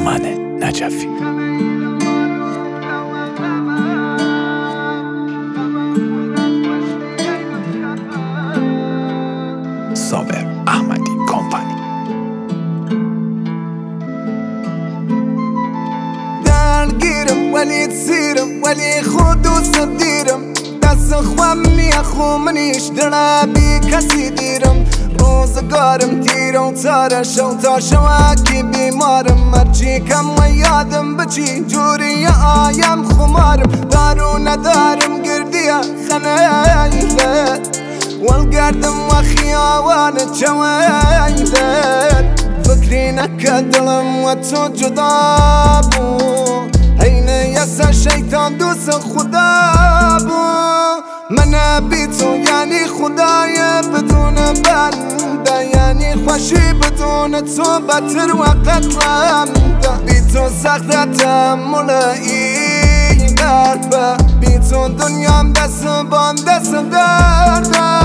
سامان نجفی. صابر احمدی کمپانی. درگیرم ولی تسیرم ولی خود دوست دیرم، دست خواه منی اخو منیش درا بی کسی دیرم. روزگارم تیره و تاره شو تا شواکی بیمارم، مرچی کم و یادم بچی جوری آیم خمارم. دارو ندارم گردیه خنیله والگردم و خیاوان جویله، فکری نکه دلم و تو جدا بو، حین یسا شیطان دوست خدا بو. من بی تو یعنی خدای بدون بنده، یعنی خوشی بدون تو بتر و قتلنده. بی تو سخت تحمل این درد، بی تو دنیام دست بان دست درده.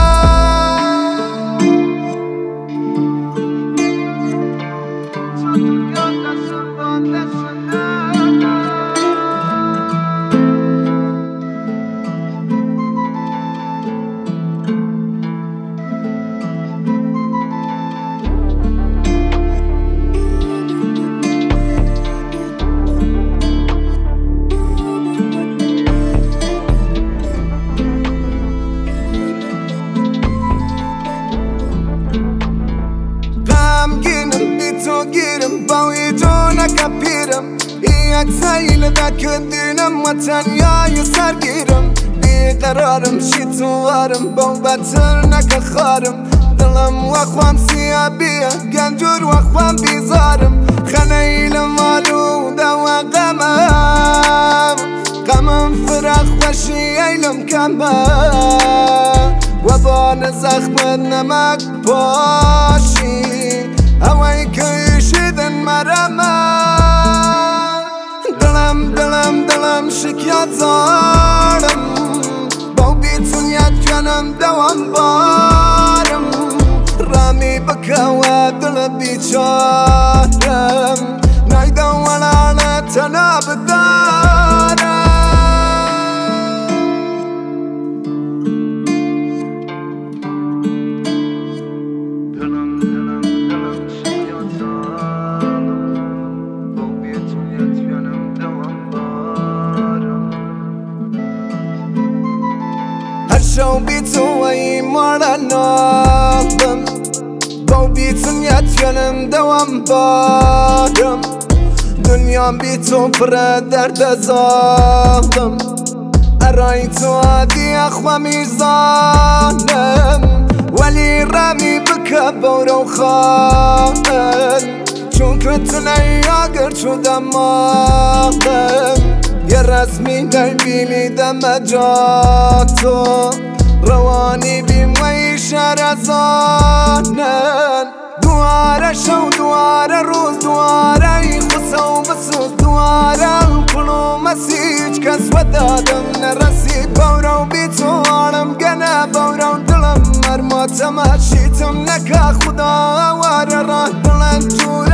گیرم باوی جونا کپیرم، یک سیل دکندینم و تنیای سرگیرم. بیقرارم شیطوارم با بطر نکخارم، دلم و خوام سیابیه گنجور و خوام بیزارم. خنیلم آلوده و غمم فراخ خوشی ایلم کمم، و بان زخم نمک پاشی هوای کشیدن مرمه. دلم شکیات زارم، با بیتونیت کنم دوام بارم. رامی بکه و دل بیچارم، نایدم ولا تناب دارم. شو بیتو ای مارنادم، با بیتون یتکنم دوام بارم. دنیام بیتو پر درد زادم، ارای تو عادی اخوا میزانم. ولی رمی بکه بورو خواهن، چون که تو نیاگر چودم آدم. یه رسمی نبیلی دم جاتو، روانی بیموی شرزانن. دواره شو دواره روز دواره ای خسو بسوز دواره کلو مسیج کس و دادم نرسی. بورو بی تو آرم گنه بورو دلم مرماتم هشیتم نکه خدا واره راه دلن جوره.